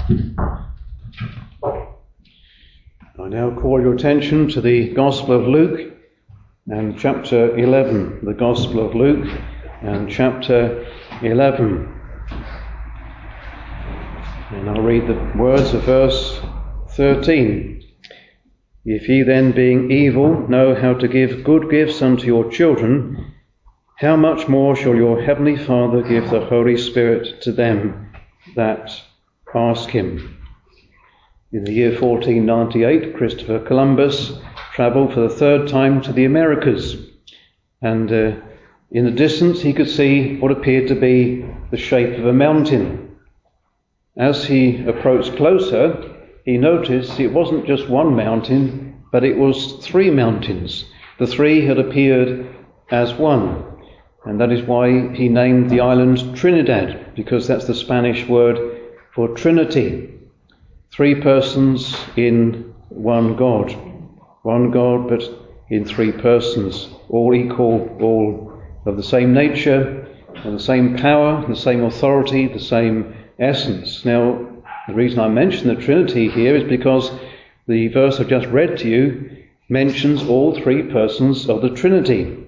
I now call your attention to the Gospel of Luke and chapter 11. The Gospel of Luke and chapter 11. And I'll read the words of verse 13. If ye then, being evil, know how to give good gifts unto your children, how much more shall your heavenly Father give the Holy Spirit to them that ask him? In the year 1498, Christopher Columbus travelled for the third time to the Americas, and in the distance he could see what appeared to be the shape of a mountain. As he approached closer, he noticed it wasn't just one mountain, but it was three mountains. The three had appeared as one, and that is why he named the island Trinidad, because that's the Spanish word for Trinity. Three persons in one God. One God, but in three persons, all equal, all of the same nature, and the same power, the same authority, the same essence. Now, the reason I mention the Trinity here is because the verse I've just read to you mentions all three persons of the Trinity.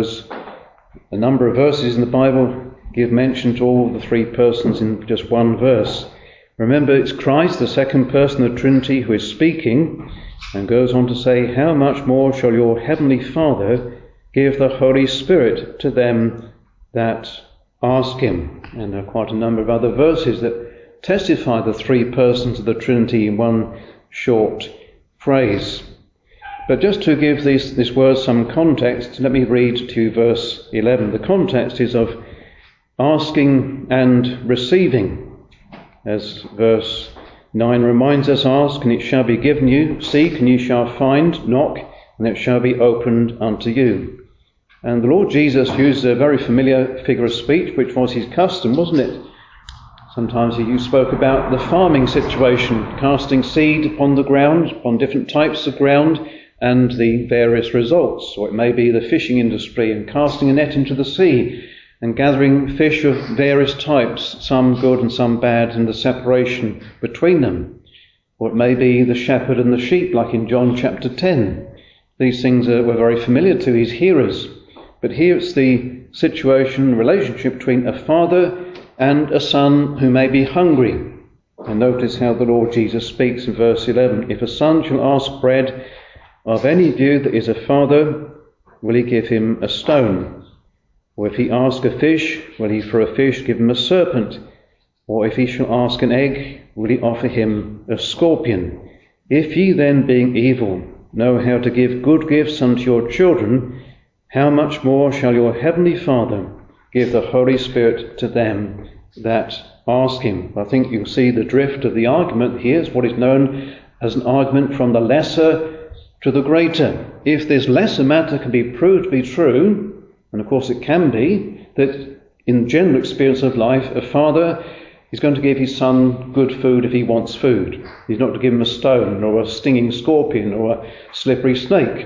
A number of verses in the Bible give mention to all the three persons in just one verse. Remember, it's Christ, the second person of the Trinity, who is speaking, and goes on to say, how much more shall your heavenly Father give the Holy Spirit to them that ask him? And there are quite a number of other verses that testify the three persons of the Trinity in one short phrase. But just to give this word some context, let me read to you verse 11. The context is of asking and receiving. As verse 9 reminds us, ask and it shall be given you, seek and you shall find, knock and it shall be opened unto you. And the Lord Jesus used a very familiar figure of speech, which was his custom, wasn't it? Sometimes he spoke about the farming situation, casting seed upon the ground, upon different types of ground, and the various results. Or it may be the fishing industry and casting a net into the sea, and gathering fish of various types, some good and some bad, and the separation between them. Or it may be the shepherd and the sheep, like in John chapter 10. These things were very familiar to his hearers. But here it's the situation, relationship between a father and a son who may be hungry. And notice how the Lord Jesus speaks in verse 11. If a son shall ask bread of any of you that is a father, will he give him a stone? Or if he ask a fish, will he for a fish give him a serpent? Or if he shall ask an egg, will he offer him a scorpion? If ye then, being evil, know how to give good gifts unto your children, how much more shall your heavenly Father give the Holy Spirit to them that ask him? I think you'll see the drift of the argument here is what is known as an argument from the lesser to the greater. If this lesser matter can be proved to be true, and of course it can be, that in general experience of life, a father is going to give his son good food if he wants food. He's not to give him a stone or a stinging scorpion or a slippery snake.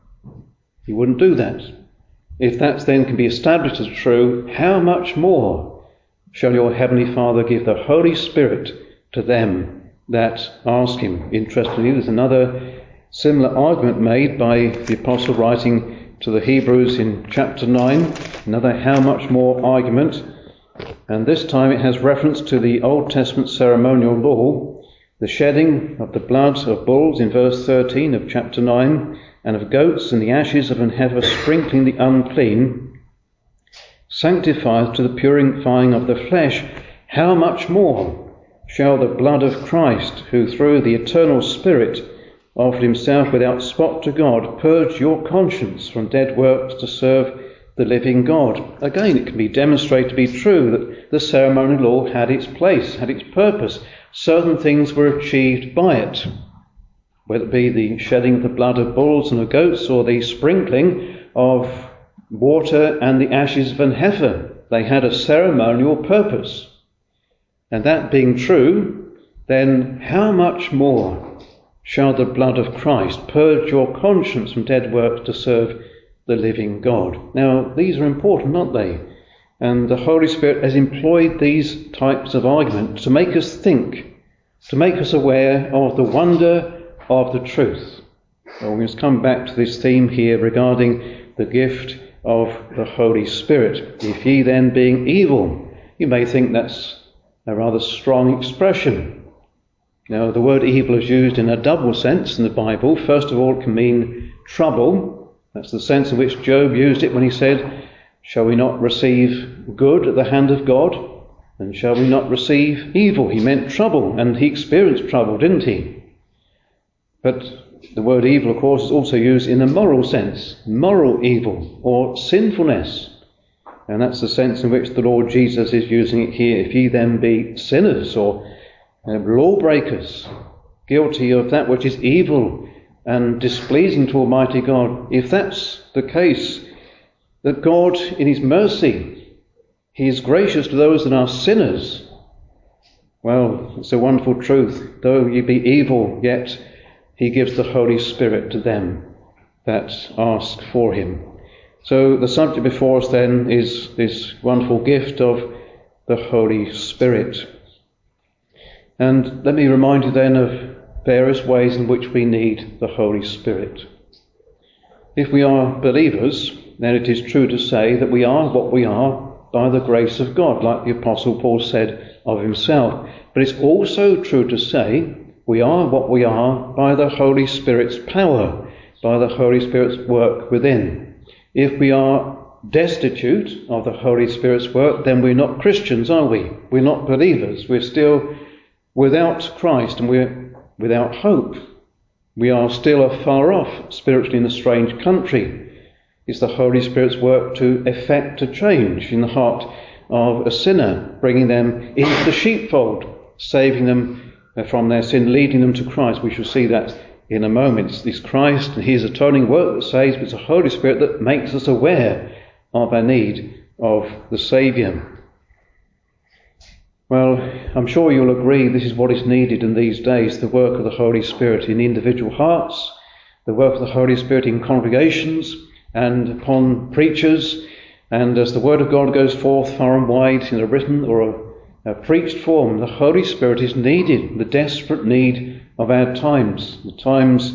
He wouldn't do that. If that then can be established as true, how much more shall your heavenly Father give the Holy Spirit to them that ask him? Interestingly, there's another similar argument made by the apostle writing to the Hebrews in chapter 9, another how much more argument, and this time it has reference to the Old Testament ceremonial law, the shedding of the blood of bulls in verse 13 of chapter 9, and of goats and the ashes of an heifer sprinkling the unclean, sanctifies to the purifying of the flesh. How much more shall the blood of Christ, who through the eternal Spirit offered himself without spot to God, purge your conscience from dead works to serve the living God? Again, it can be demonstrated to be true that the ceremonial law had its place, had its purpose. Certain things were achieved by it, whether it be the shedding of the blood of bulls and of goats or the sprinkling of water and the ashes of an heifer. They had a ceremonial purpose. And that being true, then how much more shall the blood of Christ purge your conscience from dead works to serve the living God? Now, these are important, aren't they? And the Holy Spirit has employed these types of argument to make us think to make us aware of the wonder of the truth. Well, we must come back to this theme here regarding the gift of the Holy Spirit. If ye then being evil, you may think that's a rather strong expression. Now, the word evil is used in a double sense in the Bible. First of all, it can mean trouble. That's the sense in which Job used it when he said, shall we not receive good at the hand of God? And shall we not receive evil? He meant trouble, and he experienced trouble, didn't he? But the word evil, of course, is also used in a moral sense, moral evil or sinfulness. And that's the sense in which the Lord Jesus is using it here. If ye then be sinners or lawbreakers, guilty of that which is evil and displeasing to Almighty God, if that's the case, that God in his mercy, he is gracious to those that are sinners, well, it's a wonderful truth. Though ye be evil, yet he gives the Holy Spirit to them that ask for him. So the subject before us then is this wonderful gift of the Holy Spirit. And let me remind you then of various ways in which we need the Holy Spirit. If we are believers, then it is true to say that we are what we are by the grace of God, like the Apostle Paul said of himself. But it's also true to say we are what we are by the Holy Spirit's power, by the Holy Spirit's work within. If we are destitute of the Holy Spirit's work, then we're not Christians, are we? We're not believers. We're still without Christ, and we're without hope. We are still afar off, spiritually in a strange country. It's the Holy Spirit's work to effect a change in the heart of a sinner, bringing them into the sheepfold, saving them from their sin, leading them to Christ. We shall see that in a moment. It's Christ and his atoning work that saves, but it's the Holy Spirit that makes us aware of our need of the Saviour. Well, I'm sure you'll agree this is what is needed in these days, the work of the Holy Spirit in individual hearts, the work of the Holy Spirit in congregations and upon preachers, and as the Word of God goes forth far and wide in a written or a preached form, the Holy Spirit is needed, the desperate need of our times. The times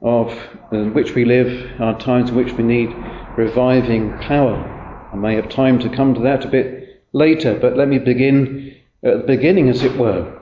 in which we live are times in which we need reviving power. I may have time to come to that a bit later, but let me begin at the beginning, as it were.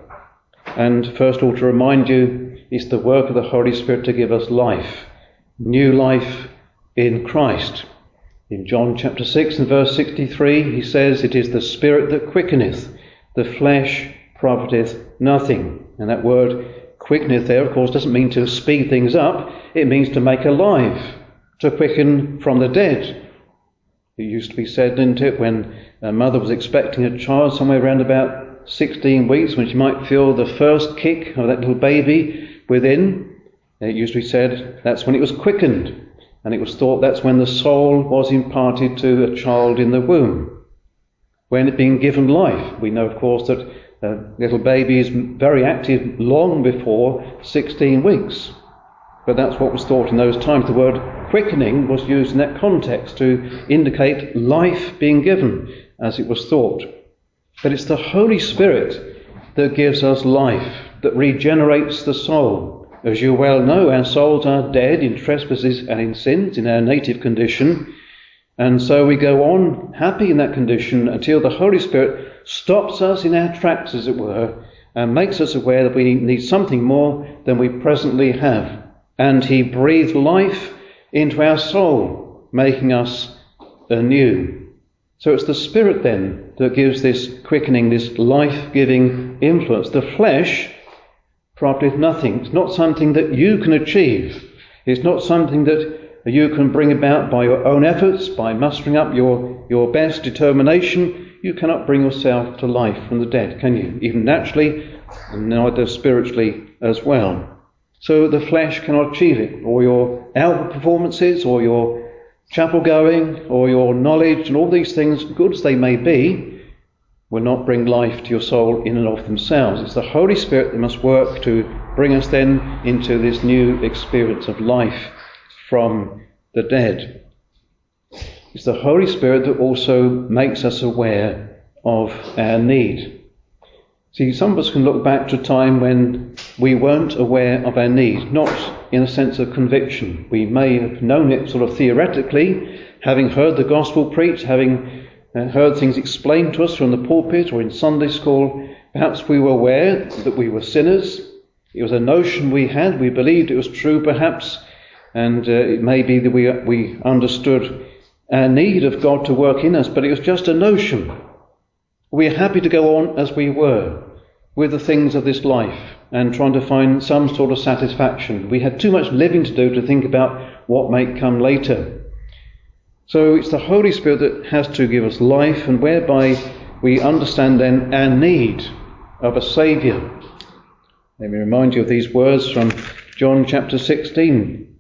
And first of all, to remind you, it's the work of the Holy Spirit to give us life, new life in Christ. In John chapter 6 and verse 63, he says, it is the Spirit that quickeneth, the flesh profiteth nothing. And that word quickeneth there, of course, doesn't mean to speed things up. It means to make alive, to quicken from the dead. It used to be said, didn't it, when a mother was expecting a child somewhere around about 16 weeks, when she might feel the first kick of that little baby within, it used to be said that's when it was quickened. And it was thought that's when the soul was imparted to a child in the womb, when it being given life. We know, of course, that a little baby is very active long before 16 weeks. But that's what was thought in those times. The word quickening was used in that context to indicate life being given, as it was thought. But it's the Holy Spirit that gives us life, that regenerates the soul. As you well know, our souls are dead in trespasses and in sins, in our native condition. And so we go on happy in that condition until the Holy Spirit stops us in our tracks, as it were, and makes us aware that we need something more than we presently have. And he breathed life into our soul, making us anew. So it's the Spirit then that gives this quickening, this life-giving influence. The flesh profiteth nothing. It's not something that you can achieve. It's not something that you can bring about by your own efforts, by mustering up your best determination. You cannot bring yourself to life from the dead, can you? Even naturally, and neither spiritually as well. So the flesh cannot achieve it, or your outward performances, or your chapel going, or your knowledge, and all these things, good as they may be, will not bring life to your soul in and of themselves. It's the Holy Spirit that must work to bring us then into this new experience of life from the dead. It's the Holy Spirit that also makes us aware of our need. See, some of us can look back to a time when we weren't aware of our need, not in a sense of conviction. We may have known it sort of theoretically, having heard the gospel preached, having heard things explained to us from the pulpit or in Sunday school. Perhaps we were aware that we were sinners. It was a notion we had. We believed it was true, perhaps. And it may be that we understood our need of God to work in us, but it was just a notion. We are happy to go on as we were with the things of this life and trying to find some sort of satisfaction. We had too much living to do to think about what may come later. So it's the Holy Spirit that has to give us life, and whereby we understand then our need of a Saviour. Let me remind you of these words from John chapter 16.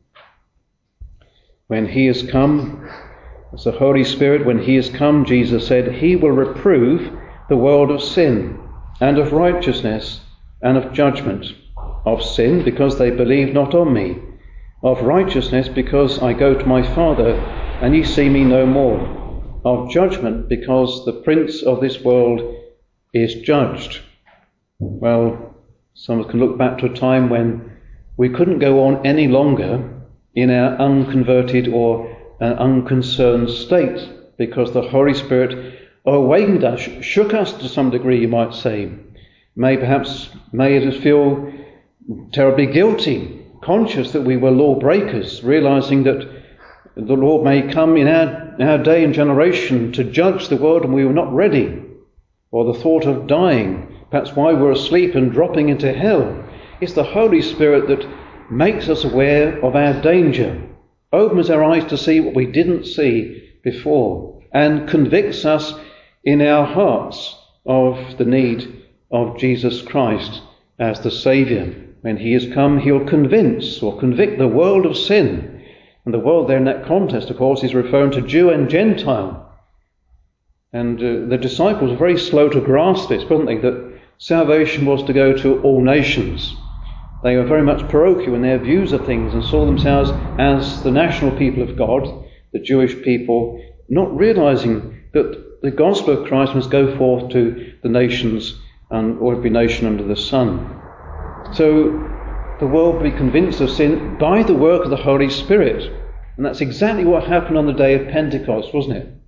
When he has come, as the Holy Spirit, when he has come, Jesus said, he will reprove the world of sin and of righteousness and of judgment. Of sin, because they believe not on me. Of righteousness, because I go to my Father, and ye see me no more. Of judgment, because the prince of this world is judged. Well, some of us can look back to a time when we couldn't go on any longer in our unconverted or unconcerned state, because the Holy Spirit awakened us, shook us to some degree, you might say. Made us feel terribly guilty, conscious that we were lawbreakers, realizing that the Lord may come in our day and generation to judge the world and we were not ready. Or the thought of dying, perhaps while we're asleep and dropping into hell. It's the Holy Spirit that makes us aware of our danger, opens our eyes to see what we didn't see before, and convicts us in our hearts of the need of Jesus Christ as the Saviour. When he has come, he'll convince or convict the world of sin. And the world there in that context, of course, is referring to Jew and Gentile. And the disciples were very slow to grasp this, weren't they? That salvation was to go to all nations. They were very much parochial in their views of things and saw themselves as the national people of God, the Jewish people, not realizing that the gospel of Christ must go forth to the nations or every nation under the sun. So the world will be convinced of sin by the work of the Holy Spirit. And that's exactly what happened on the day of Pentecost, wasn't it?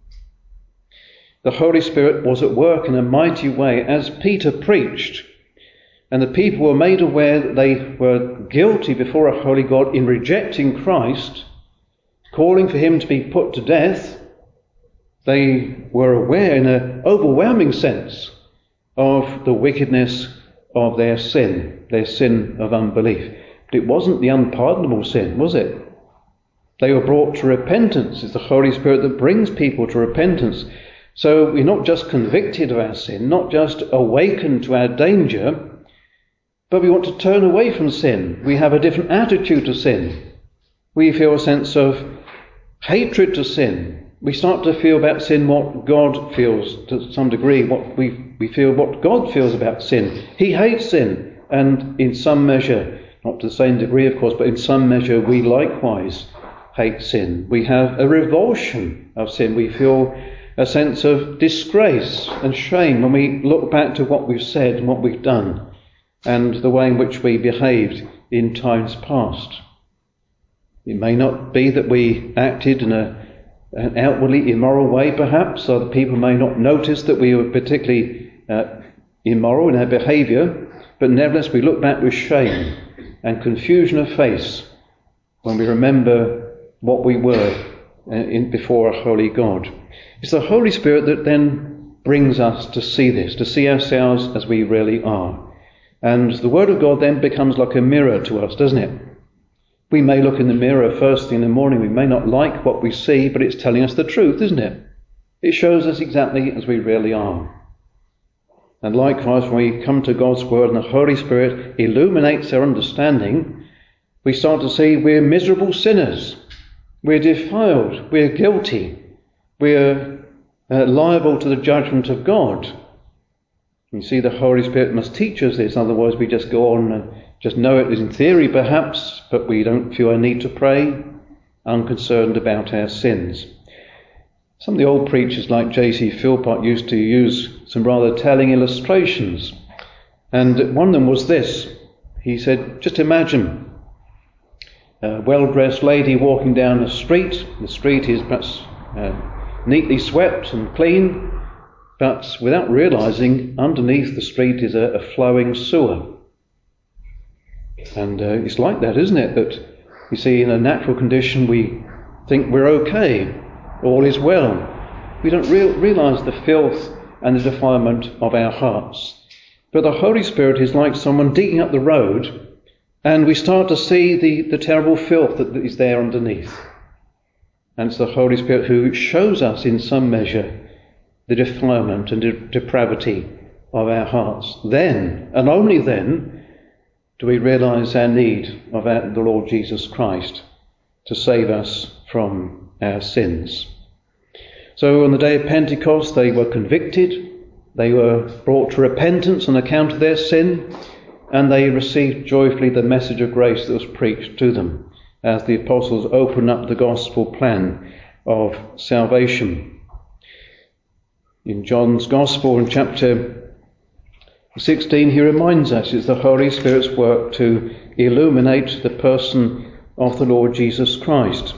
The Holy Spirit was at work in a mighty way as Peter preached. And the people were made aware that they were guilty before a holy God in rejecting Christ, calling for him to be put to death. They were aware in an overwhelming sense of the wickedness of their sin of unbelief. But it wasn't the unpardonable sin, was it? They were brought to repentance. It's the Holy Spirit that brings people to repentance. So we're not just convicted of our sin, not just awakened to our danger, but we want to turn away from sin. We have a different attitude to sin. We feel a sense of hatred to sin. We start to feel about sin what God feels to some degree. We feel what God feels about sin. He hates sin. And in some measure, not to the same degree of course, but in some measure we likewise hate sin. We have a revulsion of sin. We feel a sense of disgrace and shame when we look back to what we've said and what we've done and the way in which we behaved in times past. It may not be that we acted in an outwardly immoral way perhaps, so that people may not notice that we were particularly immoral in our behaviour, but nevertheless we look back with shame and confusion of face when we remember what we were before a holy God. It's the Holy Spirit that then brings us to see this, to see ourselves as we really are. And the Word of God then becomes like a mirror to us, doesn't it? We may look in the mirror first thing in the morning, we may not like what we see, but it's telling us the truth, isn't it? It shows us exactly as we really are. And likewise, when we come to God's Word and the Holy Spirit illuminates our understanding, we start to see we're miserable sinners. We're defiled. We're guilty. We're liable to the judgment of God. You see, the Holy Spirit must teach us this, otherwise we just go on and just know it in theory perhaps, but we don't feel a need to pray, unconcerned about our sins. Some of the old preachers like J.C. Philpott used to use some rather telling illustrations And one of them was this. He said, just imagine a well-dressed lady walking down a street. The street is perhaps neatly swept and clean, but without realising, underneath the street is a flowing sewer. And it's like that, isn't it? That you see, in a natural condition, we think we're okay, all is well. We don't realise the filth and the defilement of our hearts. But the Holy Spirit is like someone digging up the road, and we start to see the terrible filth that is there underneath. And it's the Holy Spirit who shows us in some measure the defilement and depravity of our hearts. Then, and only then, do we realise our need of the Lord Jesus Christ to save us from our sins. So on the day of Pentecost, they were convicted, they were brought to repentance on account of their sin, and they received joyfully the message of grace that was preached to them as the apostles opened up the gospel plan of salvation. In John's Gospel in chapter 16, he reminds us it's the Holy Spirit's work to illuminate the person of the Lord Jesus Christ.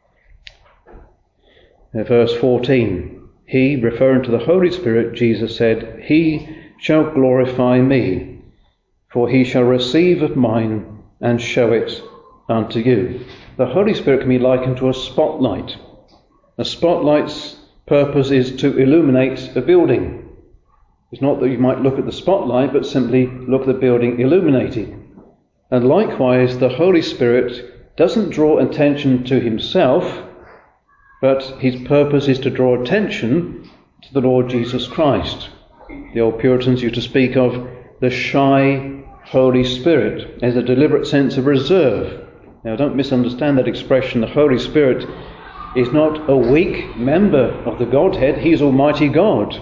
Verse 14, he, referring to the Holy Spirit, Jesus said, "He shall glorify me, for he shall receive of mine and show it unto you." The Holy Spirit can be likened to a spotlight. A spotlight's purpose is to illuminate a building. It's not that you might look at the spotlight, but simply look at the building illuminated. And likewise, the Holy Spirit doesn't draw attention to himself, but his purpose is to draw attention to the Lord Jesus Christ. The old Puritans used to speak of the shy Holy Spirit as a deliberate sense of reserve. Now, don't misunderstand that expression. The Holy Spirit is not a weak member of the Godhead. He is Almighty God.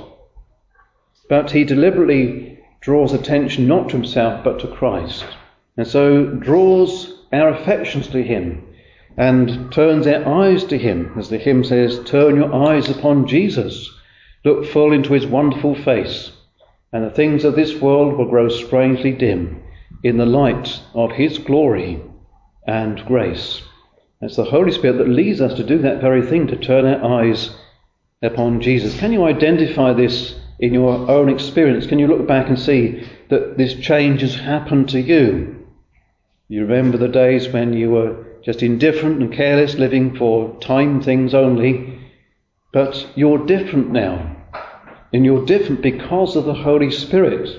But he deliberately draws attention not to himself, but to Christ. And so draws our affections to him and turns our eyes to him. As the hymn says, "Turn your eyes upon Jesus. Look full into his wonderful face. And the things of this world will grow strangely dim in the light of his glory and grace." It's the Holy Spirit that leads us to do that very thing, to turn our eyes upon Jesus. Can you identify this in your own experience? Can you look back and see that this change has happened to you? You remember the days when you were just indifferent and careless, living for time things only, but you're different now. And you're different because of the Holy Spirit,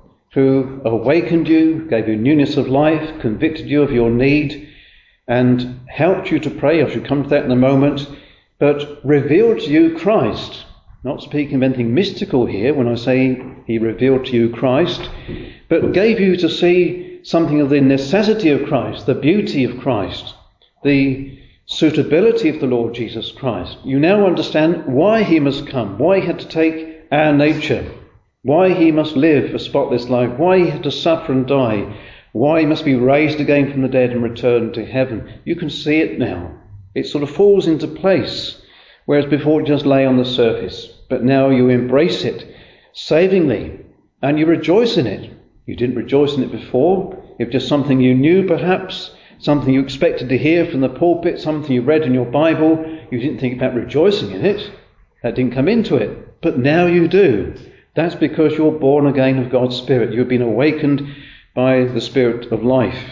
who awakened you, gave you newness of life, convicted you of your need, and helped you to pray. I should come to that in a moment, but revealed to you Christ. Not speaking of anything mystical here when I say he revealed to you Christ, but gave you to see something of the necessity of Christ, the beauty of Christ, the suitability of the Lord Jesus Christ. You now understand why he must come, why he had to take our nature, why he must live a spotless life, why he had to suffer and die, why he must be raised again from the dead and return to heaven. You can see it now. It sort of falls into place, whereas before it just lay on the surface. But now you embrace it savingly and you rejoice in it. You didn't rejoice in it before. It was just something you knew perhaps, something you expected to hear from the pulpit, something you read in your Bible. You didn't think about rejoicing in it. That didn't come into it. But now you do. That's because you're born again of God's Spirit. You've been awakened by the Spirit of life.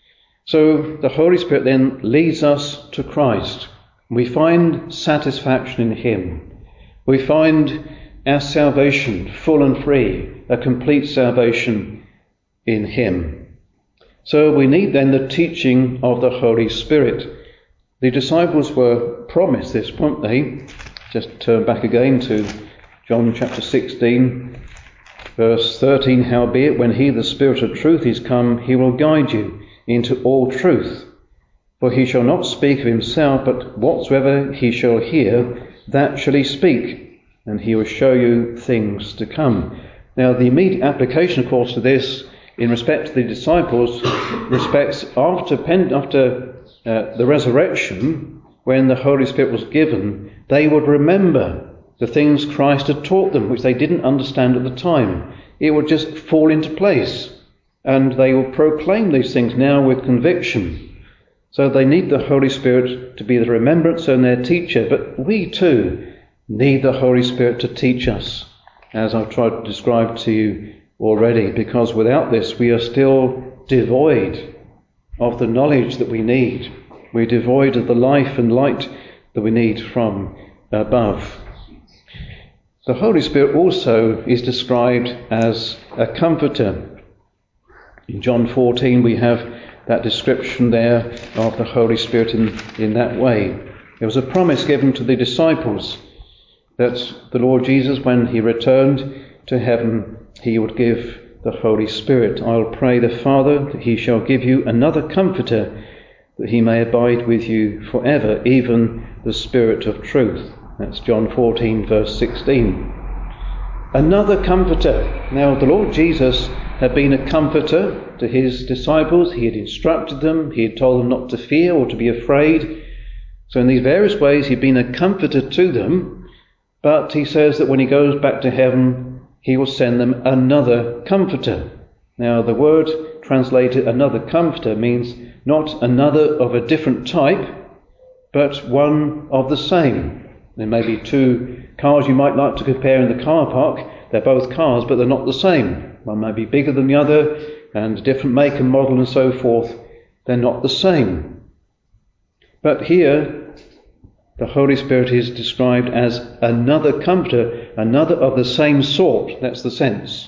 So the Holy Spirit then leads us to Christ. We find satisfaction in him. We find our salvation full and free, a complete salvation in him. So we need then the teaching of the Holy Spirit. The disciples were promised this, weren't they? Just turn back again to John chapter 16, verse 13. "Howbeit, when he, the Spirit of truth, is come, he will guide you into all truth. For he shall not speak of himself, but whatsoever he shall hear, that shall he speak, and he will show you things to come." Now, the immediate application, of course, to this, in respect to the disciples, respects after the resurrection, when the Holy Spirit was given, they would remember the things Christ had taught them, which they didn't understand at the time. it will just fall into place. And they will proclaim these things now with conviction. So they need the Holy Spirit to be the remembrancer and their teacher. But we too need the Holy Spirit to teach us, as I've tried to describe to you already, because without this we are still devoid of the knowledge that we need. We're devoid of the life and light that we need from above. The Holy Spirit also is described as a comforter. In John 14 we have that description there of the Holy Spirit in that way. There was a promise given to the disciples that the Lord Jesus, when he returned to heaven, he would give the Holy Spirit. I'll pray the Father that he shall give you another comforter, that he may abide with you forever, even the Spirit of truth. That's John 14 verse 16. Another comforter. Now the Lord Jesus had been a comforter to his disciples. He had instructed them. He had told them not to fear or to be afraid. So in these various ways he'd been a comforter to them. But he says that when he goes back to heaven, he will send them another comforter. Now the word translated another comforter means not another of a different type, but one of the same. There may be two cars you might like to compare in the car park. They're both cars, but they're not the same. One may be bigger than the other, and a different make and model and so forth. They're not the same. But here, the Holy Spirit is described as another comforter, another of the same sort. That's the sense.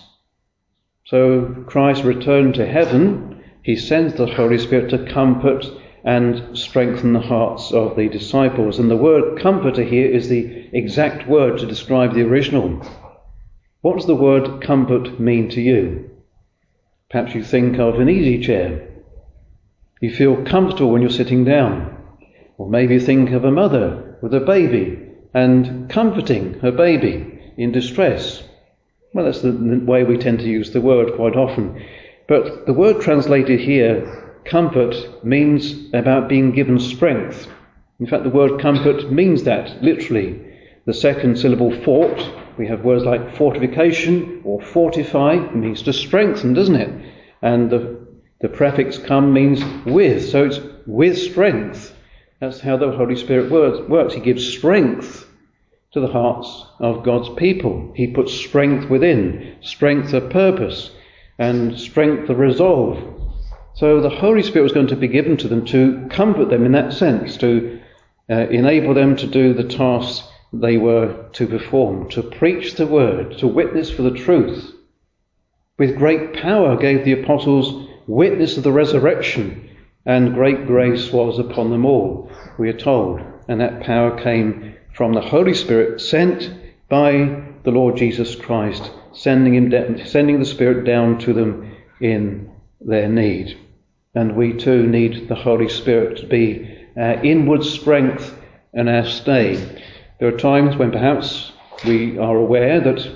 So Christ returned to heaven. He sends the Holy Spirit to comfort and strengthen the hearts of the disciples. And the word comforter here is the exact word to describe the original. What does the word comfort mean to you? Perhaps you think of an easy chair. You feel comfortable when you're sitting down. Or maybe you think of a mother with a baby and comforting her baby in distress. Well, that's the way we tend to use the word quite often. But the word translated here, comfort, means about being given strength. In fact, the word comfort means that, literally. The second syllable, fort, we have words like fortification or fortify, it means to strengthen, doesn't it? And the prefix come means with, so it's with strength. That's how the Holy Spirit works. He gives strength to the hearts of God's people. He puts strength within, strength of purpose, and strength of resolve. So the Holy Spirit was going to be given to them to comfort them in that sense, to enable them to do the tasks they were to perform, to preach the word, to witness for the truth. With great power gave the apostles witness of the resurrection, and great grace was upon them all, we are told. And that power came from the Holy Spirit sent by the Lord Jesus Christ, sending the Spirit down to them in their need. And we too need the Holy Spirit to be our inward strength and our stay. There are times when perhaps we are aware that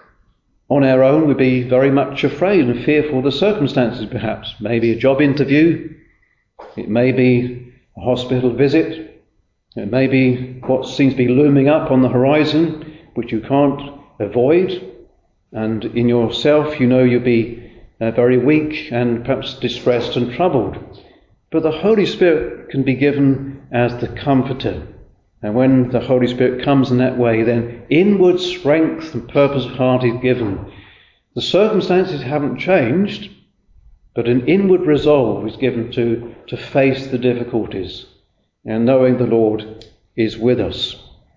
on our own we'd be very much afraid and fearful of the circumstances perhaps. Maybe a job interview, it may be a hospital visit, it may be what seems to be looming up on the horizon, which you can't avoid, and in yourself you know you'll be very weak and perhaps distressed and troubled. But the Holy Spirit can be given as the comforter. And when the Holy Spirit comes in that way, then inward strength and purpose of heart is given. The circumstances haven't changed, but an inward resolve is given to face the difficulties, and knowing the Lord is with us.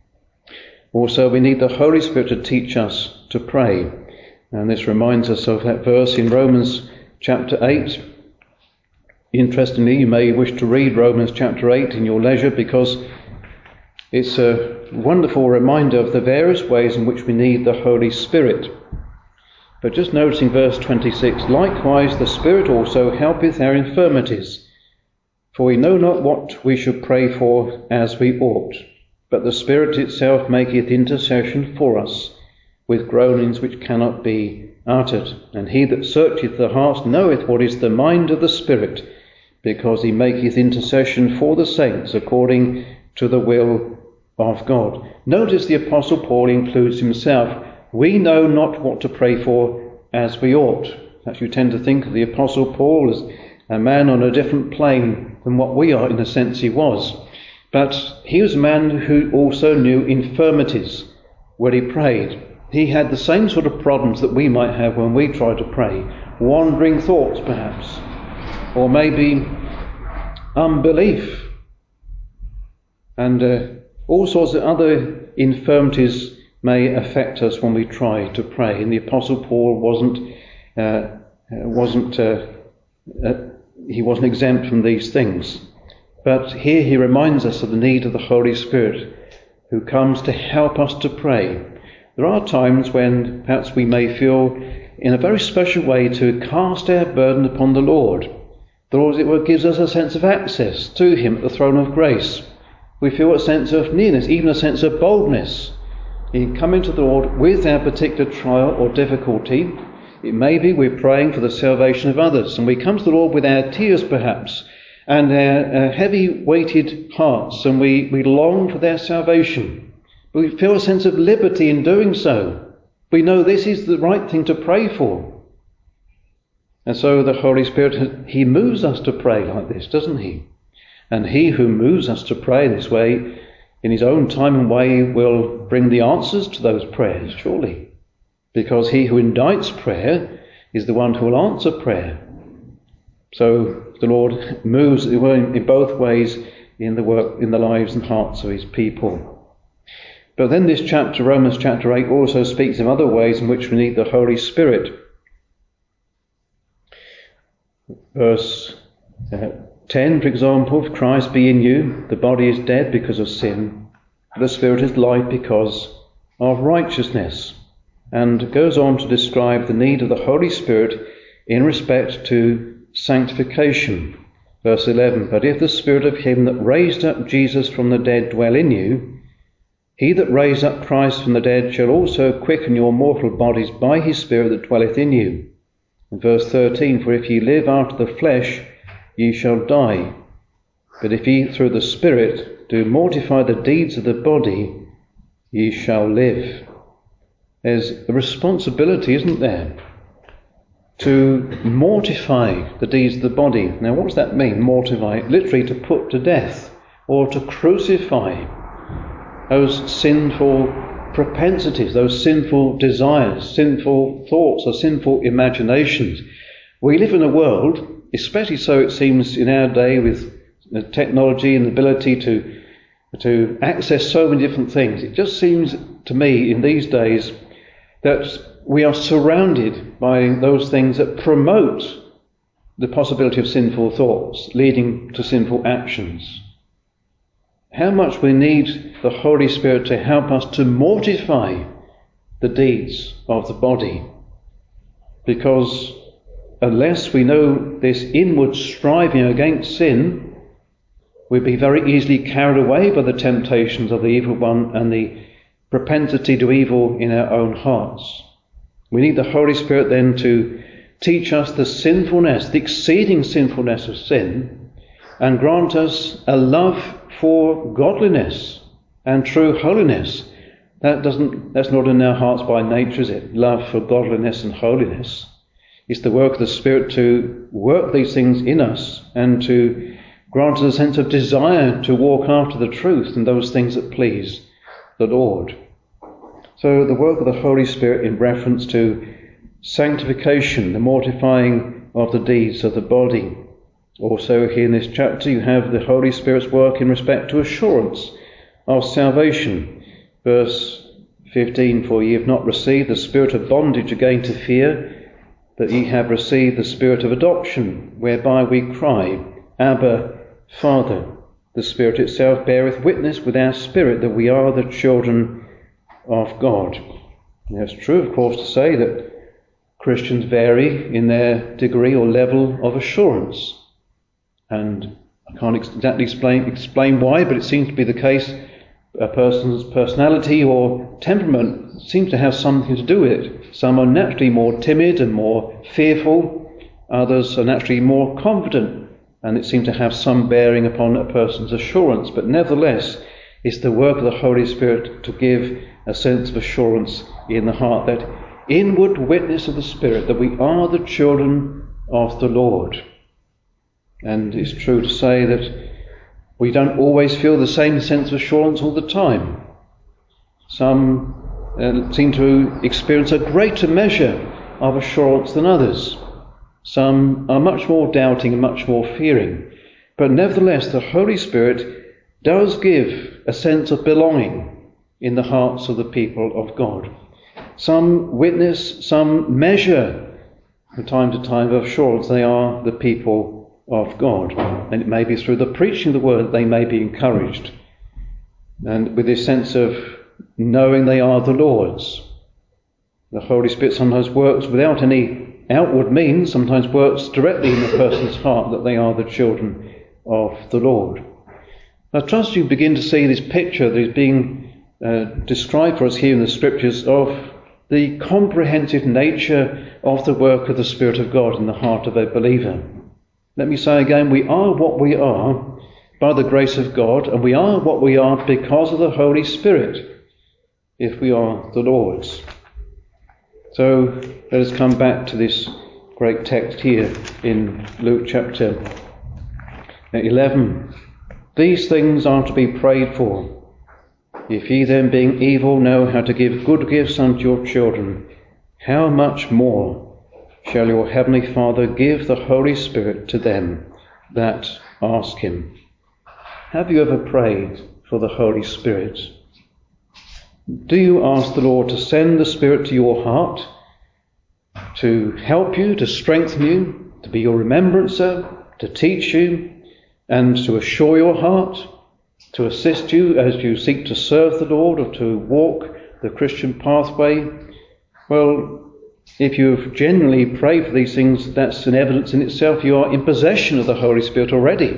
Also, we need the Holy Spirit to teach us to pray. And this reminds us of that verse in Romans chapter 8. Interestingly, you may wish to read Romans chapter 8 in your leisure, because it's a wonderful reminder of the various ways in which we need the Holy Spirit. But just noticing verse 26, likewise the Spirit also helpeth our infirmities, for we know not what we should pray for as we ought, but the Spirit itself maketh intercession for us, with groanings which cannot be uttered. And he that searcheth the hearts knoweth what is the mind of the Spirit, because he maketh intercession for the saints according to the will of God. Notice the Apostle Paul includes himself. We know not what to pray for as we ought. Actually, you tend to think of the Apostle Paul as a man on a different plane than what we are, in a sense he was. But he was a man who also knew infirmities when he prayed. He had the same sort of problems that we might have when we try to pray. Wandering thoughts, perhaps. Or maybe unbelief. And all sorts of other infirmities may affect us when we try to pray. And the Apostle Paul he wasn't exempt from these things. But here he reminds us of the need of the Holy Spirit, who comes to help us to pray. There are times when perhaps we may feel in a very special way to cast our burden upon the Lord. The Lord, as it were, gives us a sense of access to him at the throne of grace. We feel a sense of nearness, even a sense of boldness in coming to the Lord with our particular trial or difficulty. It may be we're praying for the salvation of others, and we come to the Lord with our tears perhaps, and our heavy-weighted hearts, and we long for their salvation. But we feel a sense of liberty in doing so. We know this is the right thing to pray for. And so the Holy Spirit, he moves us to pray like this, doesn't he? And he who moves us to pray this way, in his own time and way, will bring the answers to those prayers, surely. Because he who indicts prayer is the one who will answer prayer. So the Lord moves in both ways in the work, in the lives and hearts of his people. But then this chapter, Romans chapter 8, also speaks of other ways in which we need the Holy Spirit. Verse 10, for example, if Christ be in you, the body is dead because of sin, the Spirit is life because of righteousness. And goes on to describe the need of the Holy Spirit in respect to sanctification. Verse 11, but if the Spirit of him that raised up Jesus from the dead dwell in you, he that raised up Christ from the dead shall also quicken your mortal bodies by his Spirit that dwelleth in you. And verse 13, for if ye live after the flesh, ye shall die. But if ye through the Spirit do mortify the deeds of the body, ye shall live. There's a responsibility, isn't there, to mortify the deeds of the body. Now, what does that mean, mortify? Literally to put to death or to crucify those sinful propensities, those sinful desires, sinful thoughts or sinful imaginations. We live in a world, especially so it seems in our day with the technology and the ability to access so many different things. It just seems to me in these days that we are surrounded by those things that promote the possibility of sinful thoughts, leading to sinful actions. How much we need the Holy Spirit to help us to mortify the deeds of the body. Because unless we know this inward striving against sin, we'll be very easily carried away by the temptations of the evil one and the propensity to evil in our own hearts. We need the Holy Spirit then to teach us the sinfulness, the exceeding sinfulness of sin, and grant us a love for godliness and true holiness. That's not in our hearts by nature, is it? Love for godliness and holiness. It's the work of the Spirit to work these things in us and to grant us a sense of desire to walk after the truth and those things that please the Lord. So the work of the Holy Spirit in reference to sanctification, the mortifying of the deeds of the body. Also here in this chapter you have the Holy Spirit's work in respect to assurance of salvation. Verse 15, for ye have not received the spirit of bondage again to fear, but ye have received the spirit of adoption, whereby we cry, Abba, Father. The Spirit itself beareth witness with our spirit that we are the children of God. Now, it's true, of course, to say that Christians vary in their degree or level of assurance. And I can't exactly explain why, but it seems to be the case. A person's personality or temperament seems to have something to do with it. Some are naturally more timid and more fearful. Others are naturally more confident, and it seems to have some bearing upon a person's assurance. But nevertheless, it's the work of the Holy Spirit to give a sense of assurance in the heart that inward witness of the Spirit that we are the children of the Lord. And it's true to say that we don't always feel the same sense of assurance all the time. Some seem to experience a greater measure of assurance than others. Some are much more doubting and much more fearing. But nevertheless, the Holy Spirit does give a sense of belonging in the hearts of the people of God. Some witness, some measure from time to time of assurance they are the people of God. And it may be through the preaching of the word that they may be encouraged. And with this sense of knowing they are the Lord's. The Holy Spirit sometimes works without any outward means, sometimes works directly in the person's heart that they are the children of the Lord. I trust you begin to see this picture that is being described for us here in the Scriptures of the comprehensive nature of the work of the Spirit of God in the heart of a believer. Let me say again, we are what we are by the grace of God, and we are what we are because of the Holy Spirit, if we are the Lord's. So let us come back to this great text here in Luke chapter 11. These things are to be prayed for. If ye then, being evil, know how to give good gifts unto your children, how much more shall your heavenly Father give the Holy Spirit to them that ask him? Have you ever prayed for the Holy Spirit? Do you ask the Lord to send the Spirit to your heart, to help you, to strengthen you, to be your remembrancer, to teach you, and to assure your heart, to assist you as you seek to serve the Lord or to walk the Christian pathway? Well, if you've genuinely prayed for these things, that's an evidence in itself you are in possession of the Holy Spirit already.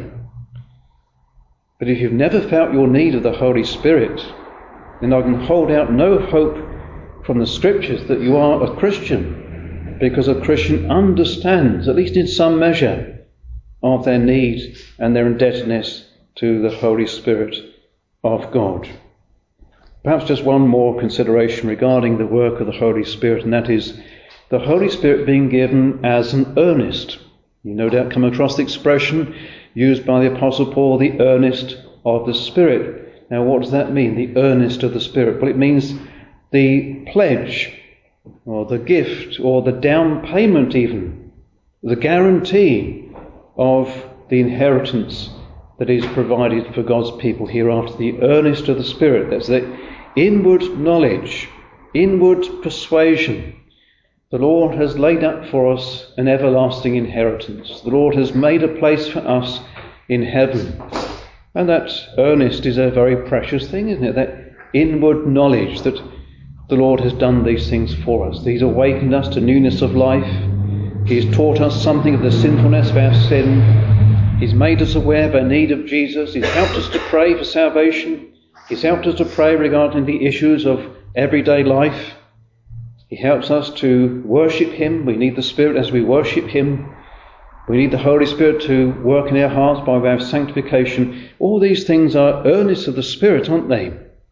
But if you've never felt your need of the Holy Spirit, then I can hold out no hope from the Scriptures that you are a Christian, because a Christian understands, at least in some measure, of their need and their indebtedness to the Holy Spirit of God. Perhaps just one more consideration regarding the work of the Holy Spirit, and that is the Holy Spirit being given as an earnest. You no doubt come across the expression used by the Apostle Paul, the earnest of the Spirit. Now, what does that mean, the earnest of the Spirit? Well, it means the pledge, or the gift, or the down payment even, the guarantee of the inheritance that is provided for God's people hereafter, the earnest of the Spirit. That's the inward knowledge, inward persuasion. The Lord has laid up for us an everlasting inheritance. The Lord has made a place for us in heaven. And that earnest is a very precious thing, isn't it? That inward knowledge that the Lord has done these things for us. He's awakened us to newness of life. He's taught us something of the sinfulness of our sin. He's made us aware of our need of Jesus. He's helped us to pray for salvation. He's helped us to pray regarding the issues of everyday life. He helps us to worship him. We need the Spirit as we worship him. We need the Holy Spirit to work in our hearts by way of sanctification. All these things are earnests of the Spirit, aren't they?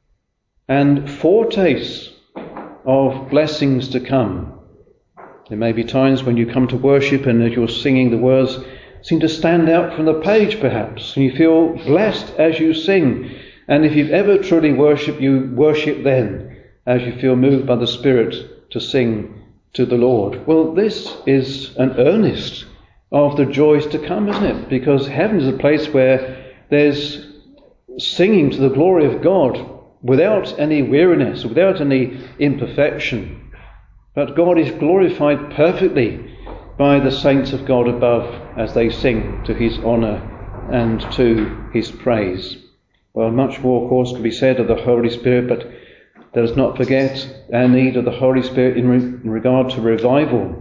And foretastes of blessings to come. There may be times when you come to worship and as you're singing, the words seem to stand out from the page perhaps, and you feel blessed as you sing. And if you've ever truly worshipped, you worship then as you feel moved by the Spirit to sing to the Lord. Well, this is an earnest of the joys to come, isn't it? Because heaven is a place where there's singing to the glory of God without any weariness, without any imperfection. But God is glorified perfectly by the saints of God above as they sing to his honour and to his praise. Well, much more, of course, can be said of the Holy Spirit, but let us not forget our need of the Holy Spirit in regard to revival.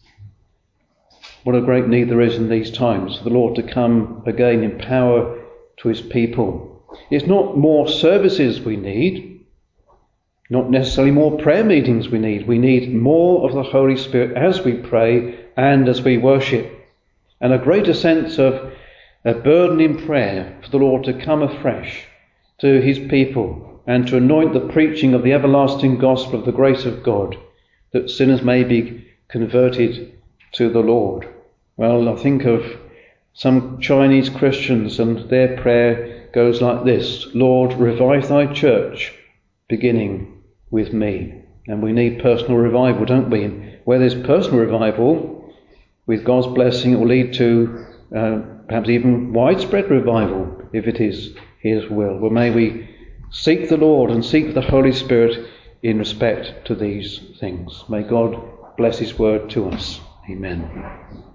What a great need there is in these times for the Lord to come again in power to his people. It's not more services we need, not necessarily more prayer meetings we need. We need more of the Holy Spirit as we pray and as we worship, and a greater sense of a burden in prayer for the Lord to come afresh to his people and to anoint the preaching of the everlasting gospel of the grace of God that sinners may be converted to the Lord. Well, I think of some Chinese Christians, and their prayer goes like this: Lord, revive thy church, beginning with me. And we need personal revival, don't we? And where there's personal revival, with God's blessing, it will lead to perhaps even widespread revival, if it is his will. Well, may we seek the Lord and seek the Holy Spirit in respect to these things. May God bless his word to us. Amen.